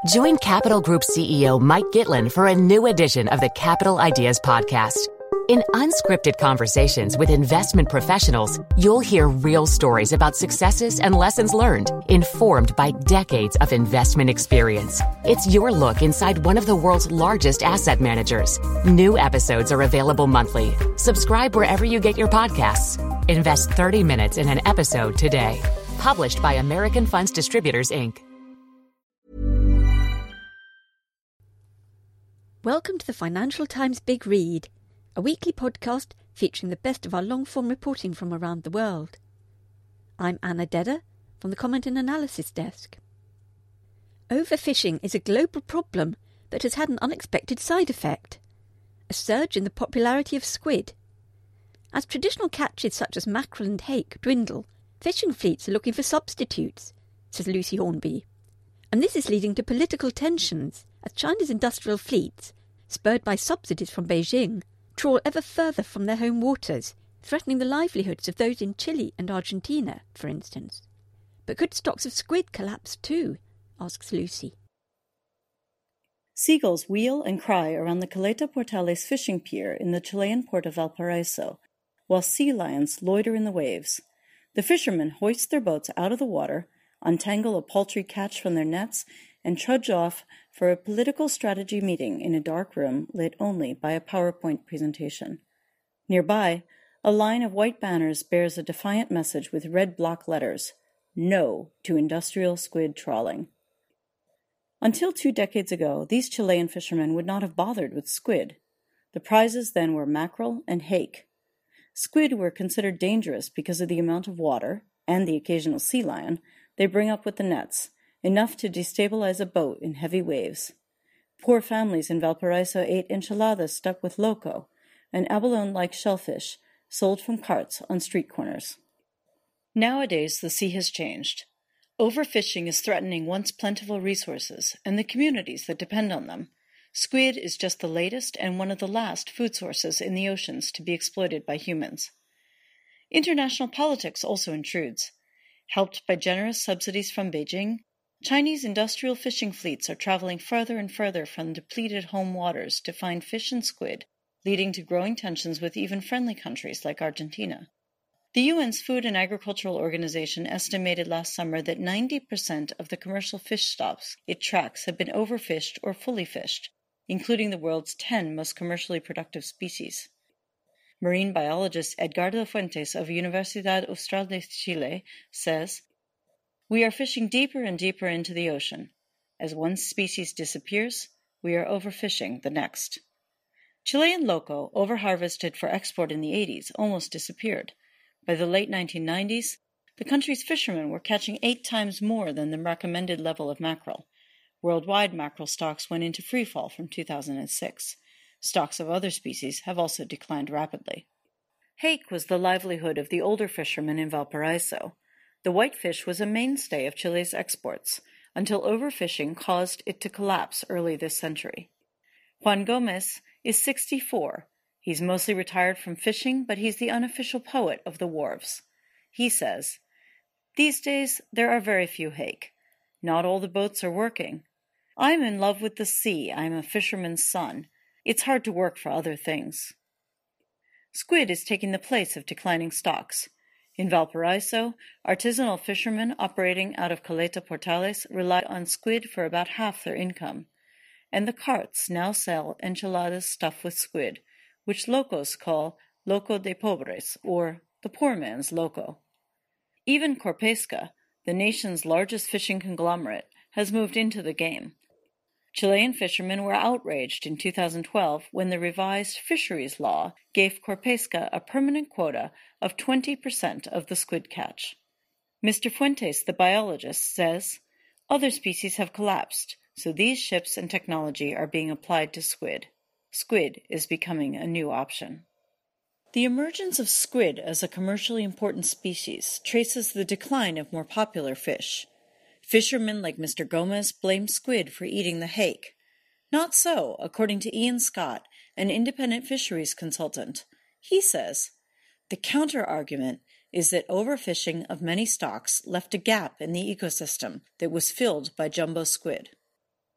Join Capital Group CEO Mike Gitlin for a new edition of the Capital Ideas Podcast. In unscripted conversations with investment professionals, you'll hear real stories about successes and lessons learned, informed by decades of investment experience. It's your look inside one of the world's largest asset managers. New episodes are available monthly. Subscribe wherever you get your podcasts. Invest 30 minutes in an episode today. Published by American Funds Distributors, Inc. Welcome to the Financial Times Big Read, a weekly podcast featuring the best of our long-form reporting from around the world. I'm Anna Dedder from the Comment and Analysis Desk. Overfishing is a global problem that has had an unexpected side effect: a surge in the popularity of squid. As traditional catches such as mackerel and hake dwindle, fishing fleets are looking for substitutes, says Lucy Hornby. And this is leading to political tensions as China's industrial fleets, spurred by subsidies from Beijing, trawl ever further from their home waters, threatening the livelihoods of those in Chile and Argentina, for instance. But could stocks of squid collapse too? Asks Lucy. Seagulls wheel and cry around the Caleta Portales fishing pier in the Chilean port of Valparaiso, while sea lions loiter in the waves. The fishermen hoist their boats out of the water, untangle a paltry catch from their nets, and trudge off for a political strategy meeting in a dark room lit only by a PowerPoint presentation. Nearby, a line of white banners bears a defiant message with red block letters: "No to industrial squid trawling." Until 2 decades ago, these Chilean fishermen would not have bothered with squid. The prizes then were mackerel and hake. Squid were considered dangerous because of the amount of water, and the occasional sea lion, they bring up with the nets, enough to destabilize a boat in heavy waves. Poor families in Valparaiso ate enchiladas stuck with loco, an abalone-like shellfish sold from carts on street corners. Nowadays, the sea has changed. Overfishing is threatening once plentiful resources and the communities that depend on them. Squid is just the latest and one of the last food sources in the oceans to be exploited by humans. International politics also intrudes. Helped by generous subsidies from Beijing, Chinese industrial fishing fleets are traveling further and further from depleted home waters to find fish and squid, leading to growing tensions with even friendly countries like Argentina. The UN's Food and Agricultural Organization estimated last summer that 90% of the commercial fish stocks it tracks have been overfished or fully fished, including the world's 10 most commercially productive species. Marine biologist Edgardo Fuentes of Universidad Austral de Chile says, "We are fishing deeper and deeper into the ocean. As one species disappears, we are overfishing the next." Chilean loco, overharvested for export in the 80s, almost disappeared. By the late 1990s, the country's fishermen were catching 8 times more than the recommended level of mackerel. Worldwide mackerel stocks went into freefall from 2006. Stocks of other species have also declined rapidly. Hake was the livelihood of the older fishermen in Valparaiso. The whitefish was a mainstay of Chile's exports, until overfishing caused it to collapse early this century. Juan Gomez is 64. He's mostly retired from fishing, but he's the unofficial poet of the wharves. He says, "These days there are very few hake. Not all the boats are working. I'm in love with the sea. I'm a fisherman's son. It's hard to work for other things." Squid is taking the place of declining stocks. In Valparaiso, artisanal fishermen operating out of Caleta Portales rely on squid for about half their income. And the carts now sell enchiladas stuffed with squid, which locals call loco de pobres, or the poor man's loco. Even Corpesca, the nation's largest fishing conglomerate, has moved into the game. Chilean fishermen were outraged in 2012 when the revised fisheries law gave Corpesca a permanent quota of 20% of the squid catch. Mr. Fuentes, the biologist, says, "Other species have collapsed, so these ships and technology are being applied to squid. Squid is becoming a new option." The emergence of squid as a commercially important species traces the decline of more popular fish. Fishermen like Mr. Gomez blame squid for eating the hake. Not so, according to Ian Scott, an independent fisheries consultant. He says, "The counter-argument is that overfishing of many stocks left a gap in the ecosystem that was filled by jumbo squid."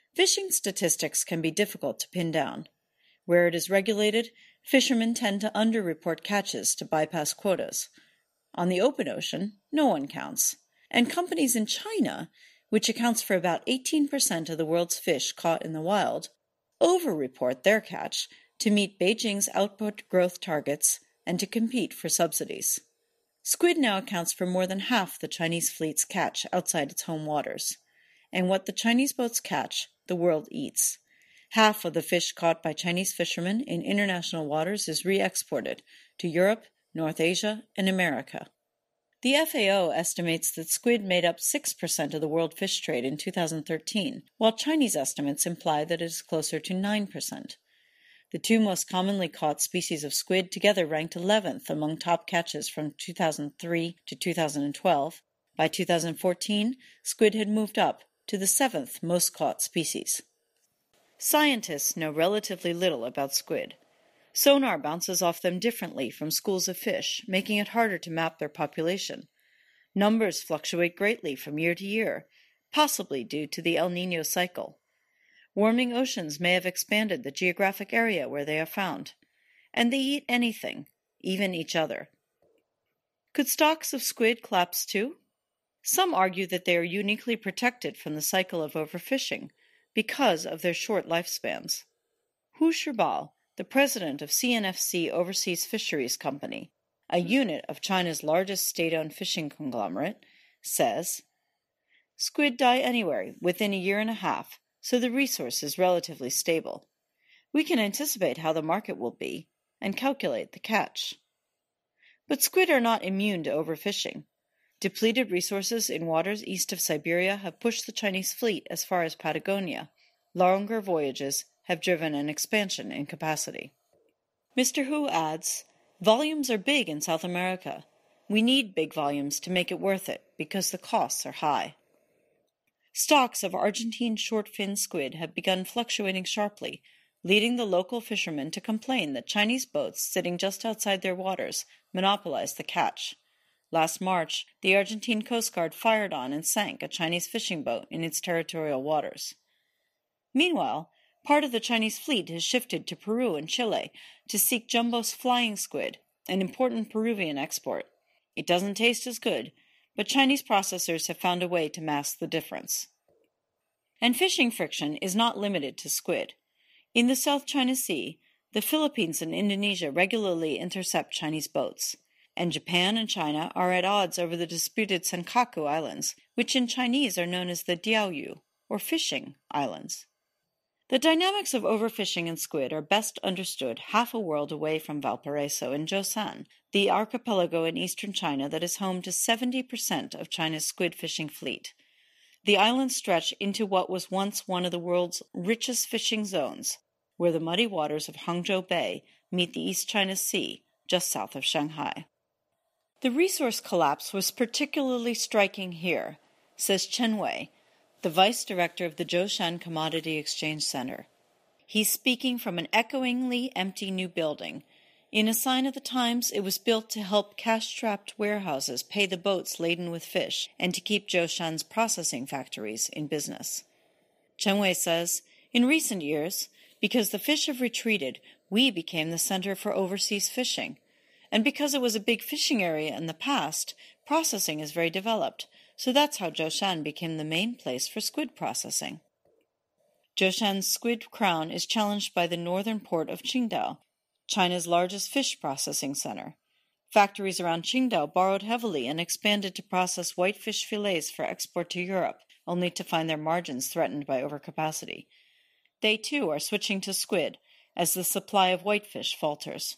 Fishing statistics can be difficult to pin down. Where it is regulated, fishermen tend to underreport catches to bypass quotas. On the open ocean, no one counts. And companies in China, which accounts for about 18% of the world's fish caught in the wild, overreport their catch to meet Beijing's output growth targets and to compete for subsidies. Squid now accounts for more than half the Chinese fleet's catch outside its home waters. And what the Chinese boats catch, the world eats. Half of the fish caught by Chinese fishermen in international waters is re-exported to Europe, North Asia, and America. The FAO estimates that squid made up 6% of the world fish trade in 2013, while Chinese estimates imply that it is closer to 9%. The two most commonly caught species of squid together ranked 11th among top catches from 2003 to 2012. By 2014, squid had moved up to the 7th most caught species. Scientists know relatively little about squid. Sonar bounces off them differently from schools of fish, making it harder to map their population. Numbers fluctuate greatly from year to year, possibly due to the El Niño cycle. Warming oceans may have expanded the geographic area where they are found. And they eat anything, even each other. Could stocks of squid collapse too? Some argue that they are uniquely protected from the cycle of overfishing because of their short lifespans. Hu Shibao, the president of CNFC Overseas Fisheries Company, a unit of China's largest state-owned fishing conglomerate, says, "Squid die anywhere within a year and a half, so the resource is relatively stable. We can anticipate how the market will be and calculate the catch." But squid are not immune to overfishing. Depleted resources in waters east of Siberia have pushed the Chinese fleet as far as Patagonia. Longer voyages have driven an expansion in capacity. Mr. Hu adds, "Volumes are big in South America. We need big volumes to make it worth it because the costs are high." Stocks of Argentine short-fin squid have begun fluctuating sharply, leading the local fishermen to complain that Chinese boats sitting just outside their waters monopolize the catch. Last March, the Argentine Coast Guard fired on and sank a Chinese fishing boat in its territorial waters. Meanwhile, part of the Chinese fleet has shifted to Peru and Chile to seek Jumbo's flying squid, an important Peruvian export. It doesn't taste as good, but Chinese processors have found a way to mask the difference. And fishing friction is not limited to squid. In the South China Sea, the Philippines and Indonesia regularly intercept Chinese boats, and Japan and China are at odds over the disputed Senkaku Islands, which in Chinese are known as the Diaoyu, or fishing islands. The dynamics of overfishing in squid are best understood half a world away from Valparaiso in Zhoushan, the archipelago in eastern China that is home to 70% of China's squid fishing fleet. The islands stretch into what was once one of the world's richest fishing zones, where the muddy waters of Hangzhou Bay meet the East China Sea, just south of Shanghai. The resource collapse was particularly striking here, says Chen Wei, the vice director of the Zhoushan Commodity Exchange Center. He's speaking from an echoingly empty new building. In a sign of the times, it was built to help cash-strapped warehouses pay the boats laden with fish and to keep Zhoushan's processing factories in business. Chen Wei says, "In recent years, because the fish have retreated, we became the center for overseas fishing. And because it was a big fishing area in the past, processing is very developed. So that's how Zhoushan became the main place for squid processing." Zhoushan's squid crown is challenged by the northern port of Qingdao, China's largest fish processing center. Factories around Qingdao borrowed heavily and expanded to process whitefish fillets for export to Europe, only to find their margins threatened by overcapacity. They too are switching to squid as the supply of whitefish falters.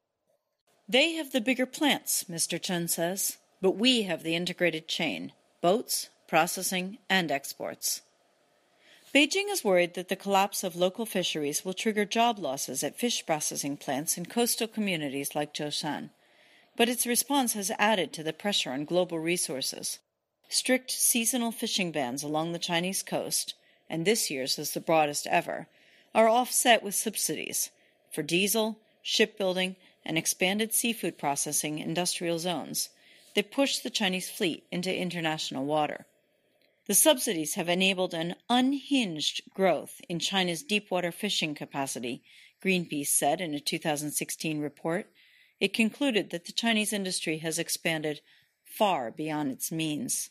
"They have the bigger plants," Mr. Chen says, "but we have the integrated chain. Boats, processing, and exports." Beijing is worried that the collapse of local fisheries will trigger job losses at fish processing plants in coastal communities like Zhoushan, but its response has added to the pressure on global resources. Strict seasonal fishing bans along the Chinese coast, and this year's is the broadest ever, are offset with subsidies for diesel, shipbuilding, and expanded seafood processing industrial zones. They push the Chinese fleet into international water. The subsidies have enabled an unhinged growth in China's deepwater fishing capacity, Greenpeace said in a 2016 report. It concluded that the Chinese industry has expanded far beyond its means.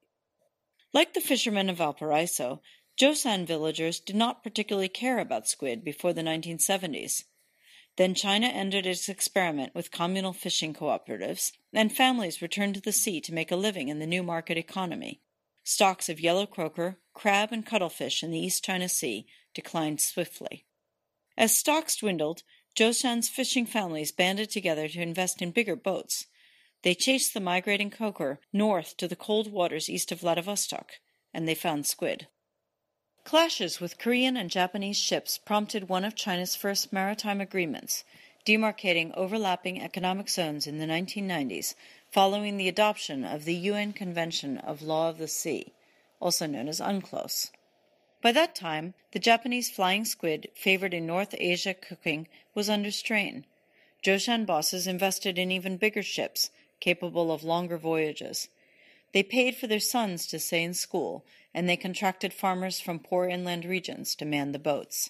Like the fishermen of Valparaiso, Zhoushan villagers did not particularly care about squid before the 1970s. Then China ended its experiment with communal fishing cooperatives, and families returned to the sea to make a living in the new market economy. Stocks of yellow croaker, crab, and cuttlefish in the East China Sea declined swiftly. As stocks dwindled, Zhoushan's fishing families banded together to invest in bigger boats. They chased the migrating croaker north to the cold waters east of Vladivostok, and they found squid. Clashes with Korean and Japanese ships prompted one of China's first maritime agreements, demarcating overlapping economic zones in the 1990s, following the adoption of the UN Convention of Law of the Sea, also known as UNCLOS. By that time, the Japanese flying squid favored in North Asia cooking was under strain. Zhoushan bosses invested in even bigger ships, capable of longer voyages. They paid for their sons to stay in school, and they contracted farmers from poor inland regions to man the boats.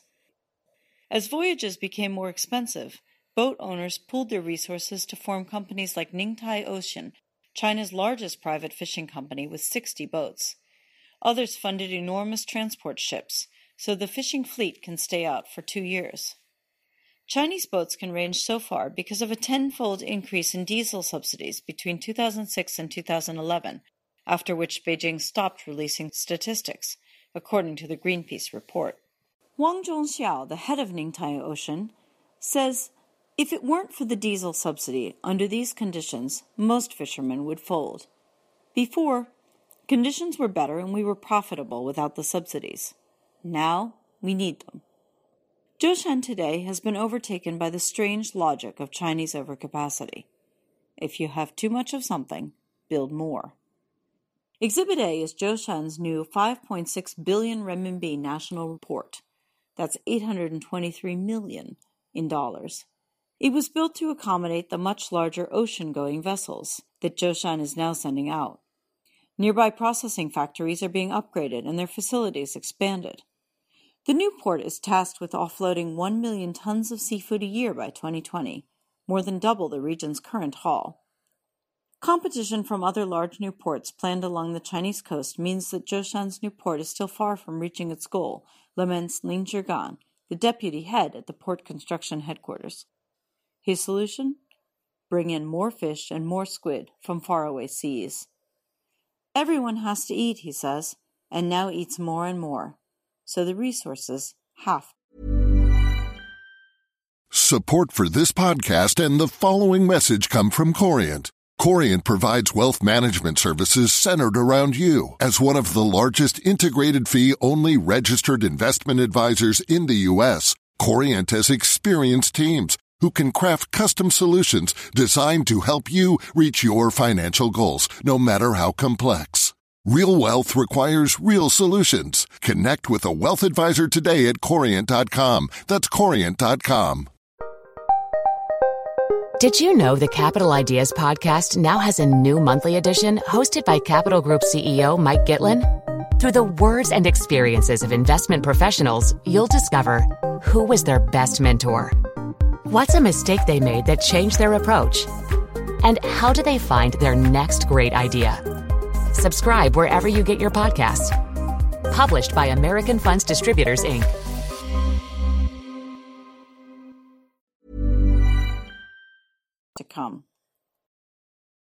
As voyages became more expensive, boat owners pooled their resources to form companies like Ningtai Ocean, China's largest private fishing company with 60 boats. Others funded enormous transport ships, so the fishing fleet can stay out for 2 years. Chinese boats can range so far because of a 10-fold increase in diesel subsidies between 2006 and 2011, after which Beijing stopped releasing statistics, according to the Greenpeace report. Wang Zhongxiao, the head of Ningtai Ocean, says, if it weren't for the diesel subsidy, under these conditions, most fishermen would fold. Before, conditions were better and we were profitable without the subsidies. Now, we need them. Zhoushan today has been overtaken by the strange logic of Chinese overcapacity. If you have too much of something, build more. Exhibit A is Zhoushan's new 5.6 billion renminbi national report. That's $823 million in dollars. It was built to accommodate the much larger ocean-going vessels that Zhoushan is now sending out. Nearby processing factories are being upgraded and their facilities expanded. The new port is tasked with offloading 1 million tons of seafood a year by 2020, more than double the region's current haul. Competition from other large new ports planned along the Chinese coast means that Zhoushan's new port is still far from reaching its goal, laments Lin Zhigan, the deputy head at the port construction headquarters. His solution? Bring in more fish and more squid from faraway seas. Everyone has to eat, he says, and now eats more and more. So the resources have. Support for this podcast and the following message come from Corient. Corient provides wealth management services centered around you. As one of the largest integrated fee-only registered investment advisors in the U.S., Corient has experienced teams who can craft custom solutions designed to help you reach your financial goals, no matter how complex. Real wealth requires real solutions. Connect with a wealth advisor today at Corient.com. That's Corient.com. Did you know the Capital Ideas podcast now has a new monthly edition hosted by Capital Group CEO Mike Gitlin? Through the words and experiences of investment professionals, you'll discover who was their best mentor, what's a mistake they made that changed their approach, and how do they find their next great idea. Subscribe wherever you get your podcasts. Published by American Funds Distributors, Inc. To come.